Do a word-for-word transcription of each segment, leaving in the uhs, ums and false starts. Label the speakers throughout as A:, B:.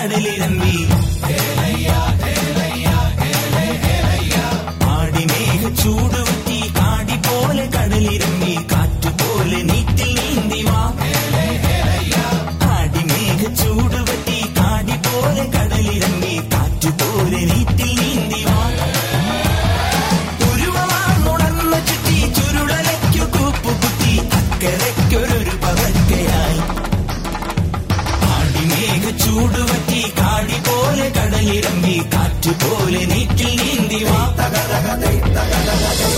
A: കടലിരമ്പി ആടിമേഘ ചൂടുവറ്റി കാടി പോലെ കടലിരമ്പി കാറ്റുപോലെ നീറ്റിൽ നീന്തി വാ ആടിമേഘ ചൂടുവറ്റി കാടി പോലെ കടലിരമ്പി കാറ്റുപോലെ നീറ്റിൽ നീന്തി വാ ഉരുവമാർന്നുണർന്നു ചുറ്റി ചുരുളലയ്ക്കു കൂപ്പുകുത്തി അക്കരയ്ക്കൊരു പകർക്കയായി ആടിമേഘ ചൂടുവറ്റി കാടി പോലെ കടലിരമ്പി കാറ്റുപോലെ നീറ്റിൽ നീന്തി വാ തകതകതൈ തകതകതൈ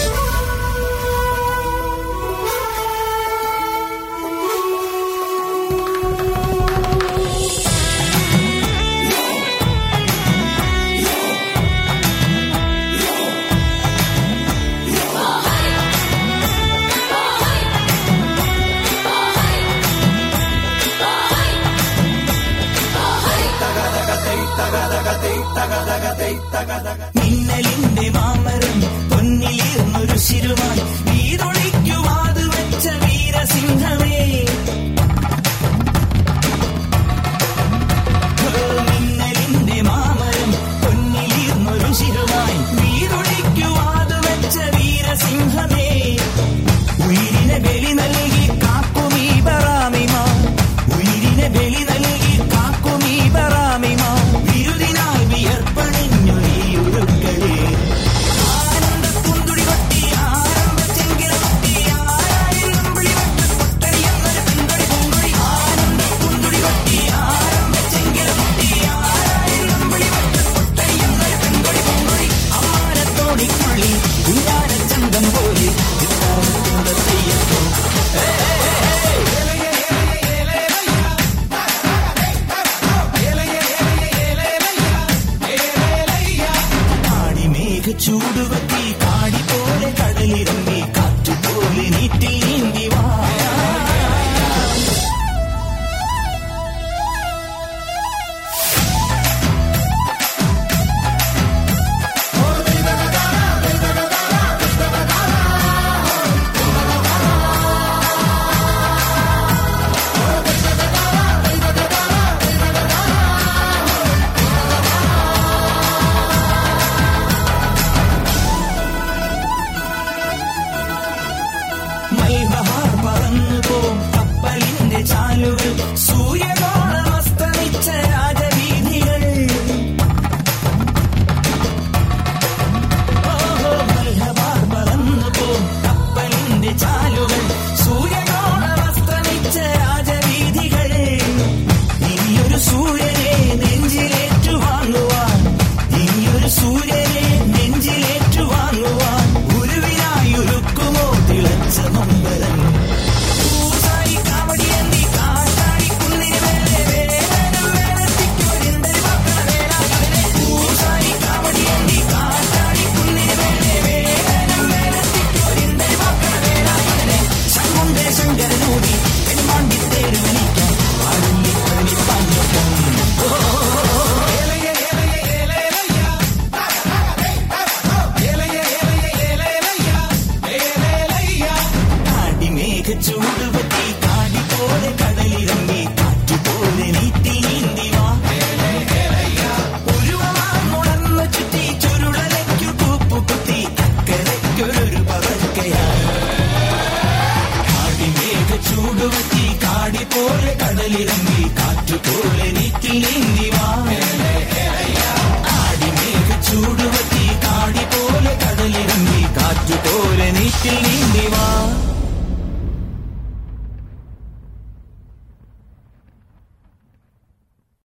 A: മിന്നലിന്റെ മാമരം പൊന്നിലിരുന്നൊരു ശിരുവായി വീതൊളിക്കുവാത് വെച്ച വീരസിംഹമേ മിന്നലിന്റെ മാമരം പൊന്നിലിരുന്നൊരു ശിരുവായി വീതൊളിക്കുവാത് വെച്ച വീരസിംഹമേ ഉയിരിനെ ബലി നൽകി കാക്കുമീ ബറാമിമാ ഉയിരിനെ ബലി നൽകി കാക്കുമീ ബറാമിമാ വിരുദിനായി വിയർപ്പണിഞ്ഞു നീ ഉരുക്കളേ ആനന്ദ കുന്തുടി കൊട്ടി ആരംഭ ചെങ്കില കൊട്ടി ആരായിരം വിളിവെട്ട കൊട്ടടി എന്നൊരു പിന്തുടി പൂങ്കുടി ആനന്ദ കുന്തുടി കൊട്ടി ആരംഭ ചെങ്കില കൊട്ടി ആരായിരം വിളിവെട്ട കൊട്ടടി എന്നൊരു പിന്തുടി പൂങ്കുടി അമ്മാനത്തോടിക്കുള്ളി കുഞ്ഞാനച്ചന്തം പോലെ തെയ്യത്തോ ചൂടുവത്തി കാടി പോലെ കടലിരമ്പി കാറ്റുപോലെ നീറ്റിൽ നീന്തി വാ മൽബഹാർ പറന്നു പോം കപ്പലിന്റെ ചാലുകൾ സൂര്യകോണം അസ്തമിച്ച രാജവീഥികൾ ഓഹോ മൽബഹാർ പറന്നു പോം കപ്പലിന്റെ ചാലുകൾ സൂര്യകോണം അസ്തമിച്ച രാജവീഥികൾ ഇനിയൊരു സൂര്യനെ നെഞ്ചിലേറ്റു വാങ്ങുവാൻ ഇനിയൊരു സൂര്യനെ നെഞ്ചിലേറ്റു വാങ്ങുവാൻ ഗുരുവിനായി ഒരുക്കുമോ തിളച്ച നൊമ്പരം പൂസായി കാവടിയേന്തി കാട്ടാടി കുന്നിന് മേലെ വേലനം വേലത്തിക്കൊരിന്തരി മക്കള വേലായുധനെ പൂസായി കാവടിയേന്തി കാട്ടാടി കുന്നിന് മേലെ വേലനം വേലത്തിക്കൊരിന്തരി മക്കള വേലായുധനെ ശങ്കുണ്ടേ ശങ്കരനൂടി പെൺമാണ്ടി തേര് വലിക്കാൻ ആടുന്നി പഴനിപ്പാഞ്ഞൊപ്പം ചൂടുവത്തി കാടി പോലെ കടലിരമ്പി കാറ്റുപോലെ നീറ്റിൽ നീന്തി വാ ഉരുവമാർന്നുണർന്നു ചുറ്റി ചുരുളലയ്ക്കു കൂപ്പുകുത്തി അക്കരയ്ക്കൊരു പകർക്കയായി ആടിമേഘ ചൂടുവത്തി കാടി പോലെ കടലിരമ്പി കാറ്റുപോലെ നീറ്റിൽ നീന്തി വാ ആടിമേഘ ചൂടുവത്തി കാടി പോലെ കടലിരമ്പി കാറ്റുപോലെ നീറ്റിൽ നീന്തി വാ